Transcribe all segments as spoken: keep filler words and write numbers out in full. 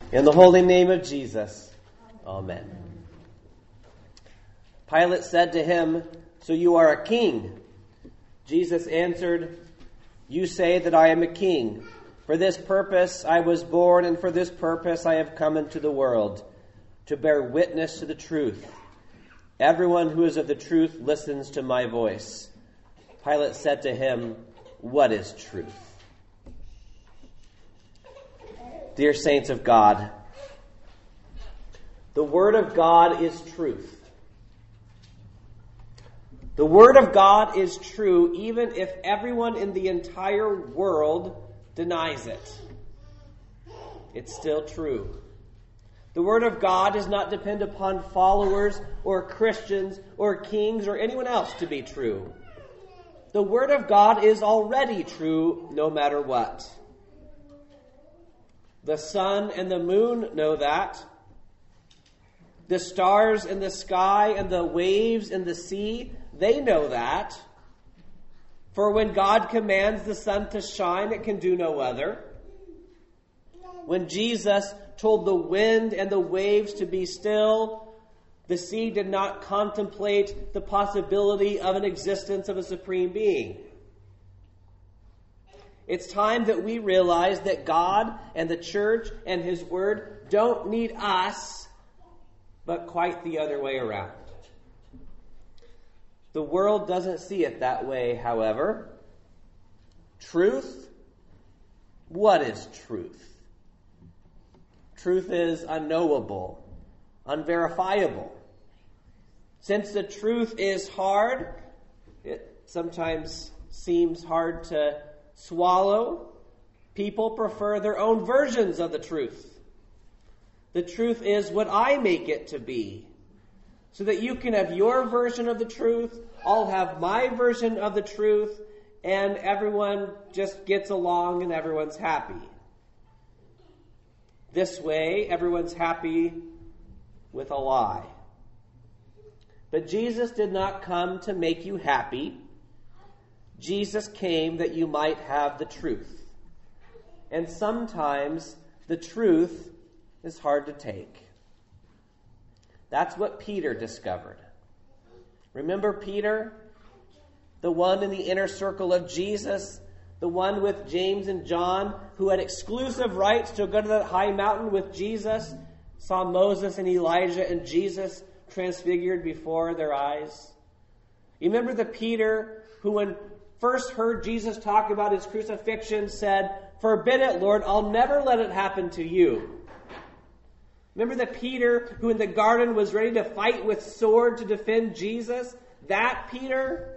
In the holy name of Jesus, amen. Pilate said to him, "So you are a king?" Jesus answered, "You say that I am a king. For this purpose I was born, and for this purpose I have come into the world, to bear witness to the truth. Everyone who is of the truth listens to my voice." Pilate said to him, "What is truth?" Dear saints of God, the Word of God is truth. The Word of God is true even if everyone in the entire world denies it. It's still true. The Word of God does not depend upon followers or Christians or kings or anyone else to be true. The Word of God is already true no matter what. The sun and the moon know that. The stars in the sky and the waves in the sea, they know that. For when God commands the sun to shine, it can do no other. When Jesus told the wind and the waves to be still, the sea did not contemplate the possibility of an existence of a supreme being. It's time that we realize that God and the church and His Word don't need us, but quite the other way around. The world doesn't see it that way, however. Truth? What is truth? Truth is unknowable, unverifiable. Since the truth is hard, it sometimes seems hard to swallow. People prefer their own versions of the truth. The truth is what I make it to be. So that you can have your version of the truth, I'll have my version of the truth, and everyone just gets along and everyone's happy. This way, everyone's happy with a lie. But Jesus did not come to make you happy. Jesus came that you might have the truth. And sometimes the truth is hard to take. That's what Peter discovered. Remember Peter? The one in the inner circle of Jesus, the one with James and John, who had exclusive rights to go to that high mountain with Jesus, saw Moses and Elijah and Jesus transfigured before their eyes. You remember the Peter who, when first heard Jesus talk about his crucifixion, said, "Forbid it, Lord, I'll never let it happen to you." Remember the Peter who in the garden was ready to fight with sword to defend Jesus? That Peter?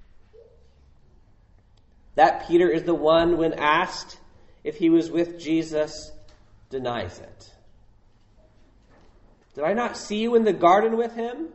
That Peter is the one, when asked if he was with Jesus, denies it. "Did I not see you in the garden with him?"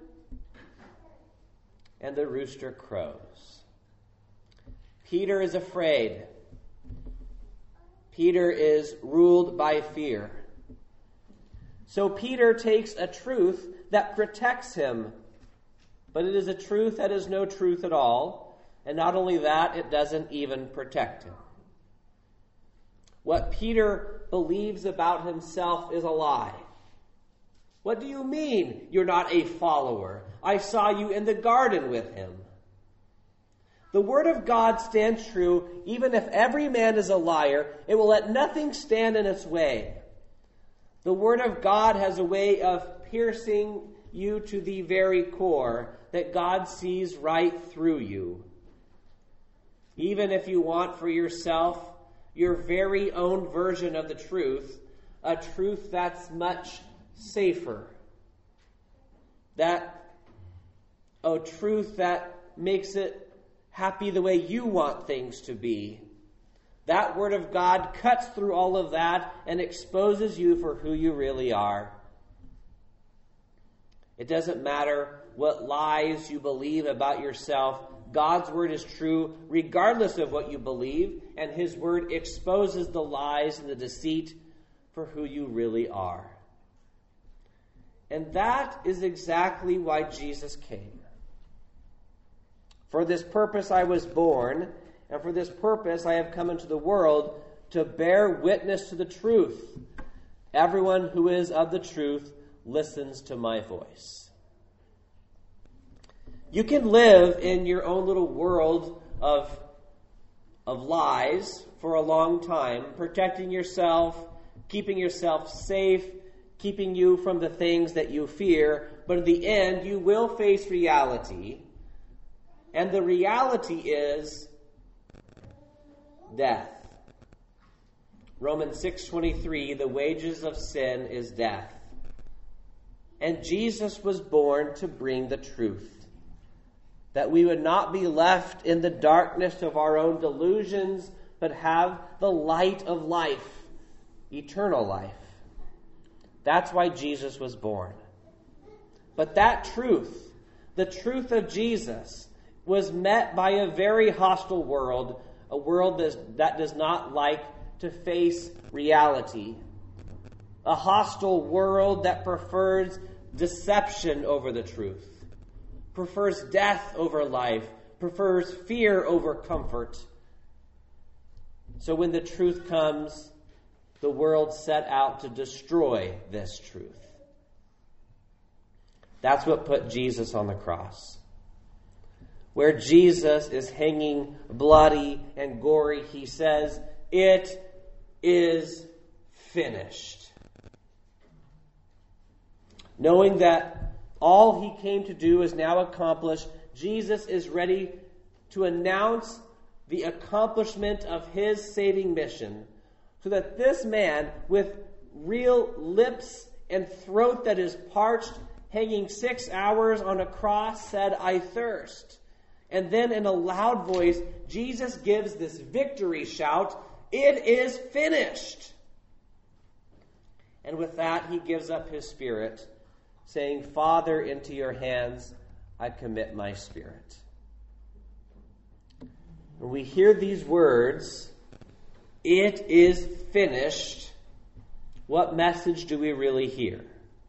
And the rooster crows. Peter is afraid. Peter is ruled by fear. So Peter takes a truth that protects him, but it is a truth that is no truth at all. And not only that, it doesn't even protect him. What Peter believes about himself is a lie. "What do you mean you're not a follower? I saw you in the garden with him." The Word of God stands true even if every man is a liar. It will let nothing stand in its way. The Word of God has a way of piercing you to the very core, that God sees right through you. Even if you want for yourself your very own version of the truth, a truth that's much safer. That, a truth that makes it happy the way you want things to be. That Word of God cuts through all of that and exposes you for who you really are. It doesn't matter what lies you believe about yourself. God's Word is true regardless of what you believe, and His Word exposes the lies and the deceit for who you really are. And that is exactly why Jesus came. "For this purpose I was born, and for this purpose I have come into the world, to bear witness to the truth. Everyone who is of the truth listens to my voice. You can live in your own little world of, of lies for a long time, protecting yourself, keeping yourself safe, keeping you from the things that you fear. But in the end, you will face reality. And the reality is death. Romans six twenty-three, the wages of sin is death. And Jesus was born to bring the truth, that we would not be left in the darkness of our own delusions, but have the light of life, eternal life. That's why Jesus was born. But that truth, the truth of Jesus, was met by a very hostile world, a world that does not like to face reality. A hostile world that prefers deception over the truth, prefers death over life, prefers fear over comfort. So when the truth comes, the world set out to destroy this truth. That's what put Jesus on the cross. Where Jesus is hanging bloody and gory, he says, "It is finished." Knowing that all he came to do is now accomplished, Jesus is ready to announce the accomplishment of his saving mission, so that this man with real lips and throat that is parched, hanging six hours on a cross, said, "I thirst." And then in a loud voice, Jesus gives this victory shout, "It is finished." And with that, he gives up his spirit, saying, "Father, into your hands I commit my spirit." When we hear these words, "It is finished," what message do we really hear?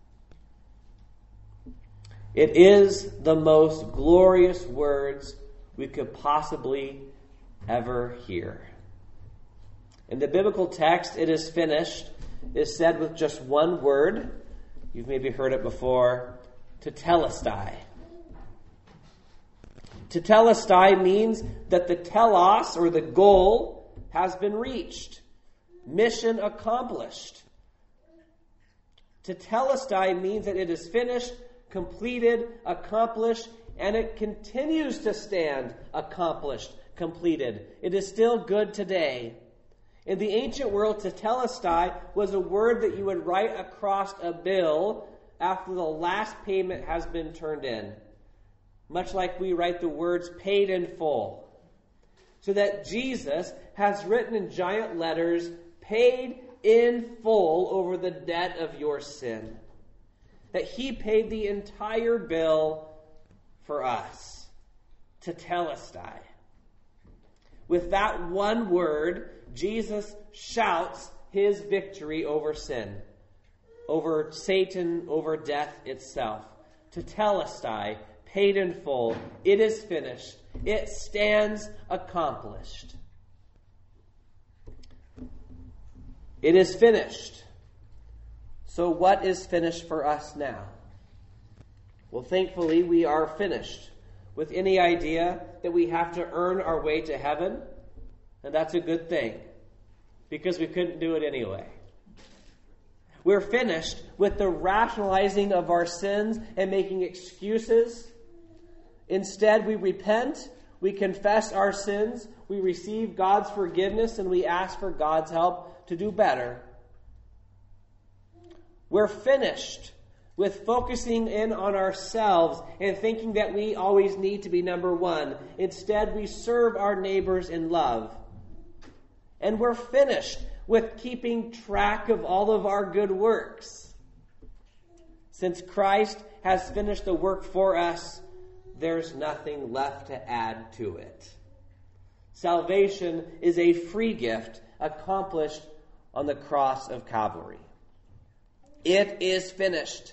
It is the most glorious words we could possibly ever hear. In the biblical text, "it is finished" is said with just one word. You've maybe heard it before, tetelestai. Tetelestai means that the telos, or the goal, has been reached. Mission accomplished. Tetelestai means that it is finished, completed, accomplished, and it continues to stand accomplished, completed. It is still good today. In the ancient world, tetelestai was a word that you would write across a bill after the last payment has been turned in. Much like we write the words "paid in full." So that Jesus has written in giant letters, "paid in full" over the debt of your sin. That he paid the entire bill for us. Tetelestai. With that one word, Jesus shouts his victory over sin, over Satan, over death itself. Tetelestai, paid in full. It is finished. It stands accomplished. It is finished. So what is finished for us now? Well, thankfully, we are finished with any idea that we have to earn our way to heaven. And that's a good thing, because we couldn't do it anyway. We're finished with the rationalizing of our sins and making excuses. Instead, we repent, we confess our sins, we receive God's forgiveness, and we ask for God's help to do better. We're finished with focusing in on ourselves and thinking that we always need to be number one. Instead, we serve our neighbors in love. And we're finished with keeping track of all of our good works. Since Christ has finished the work for us, there's nothing left to add to it. Salvation is a free gift accomplished on the cross of Calvary. It is finished.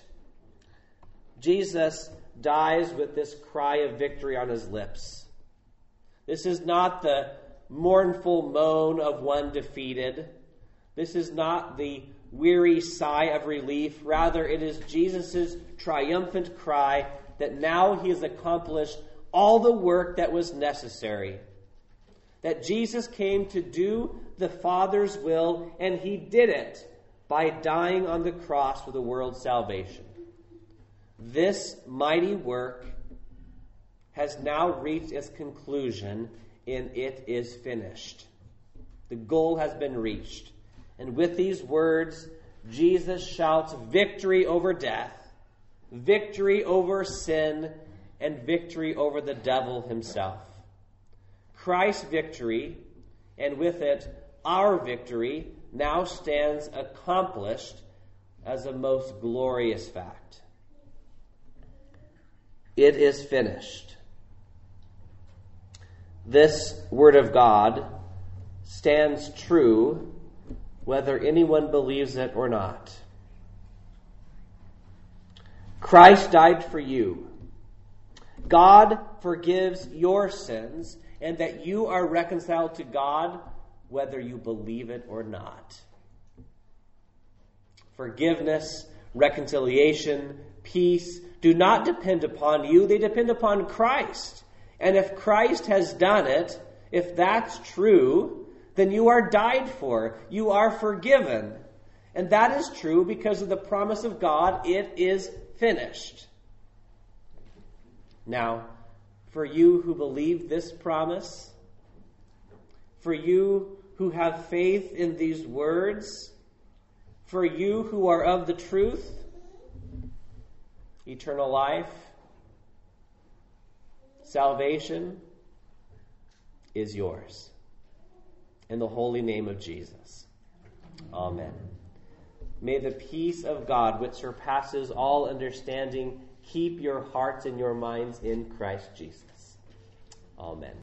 Jesus dies with this cry of victory on his lips. This is not the mournful moan of one defeated. This is not the weary sigh of relief. Rather, it is Jesus' triumphant cry that now he has accomplished all the work that was necessary. That Jesus came to do the Father's will, and he did it by dying on the cross for the world's salvation. This mighty work has now reached its conclusion in "it is finished." The goal has been reached. And with these words, Jesus shouts victory over death, victory over sin, and victory over the devil himself. Christ's victory, and with it our victory, now stands accomplished as a most glorious fact. It is finished. This word of God stands true whether anyone believes it or not. Christ died for you. God forgives your sins, and that you are reconciled to God whether you believe it or not. Forgiveness, reconciliation, peace do not depend upon you. They depend upon Christ. And if Christ has done it, if that's true, then you are died for. You are forgiven. And that is true because of the promise of God, it is finished. Now, for you who believe this promise, for you who have faith in these words, for you who are of the truth, eternal life, salvation is yours. In the holy name of Jesus. Amen. May the peace of God, which surpasses all understanding, keep your hearts and your minds in Christ Jesus. Amen.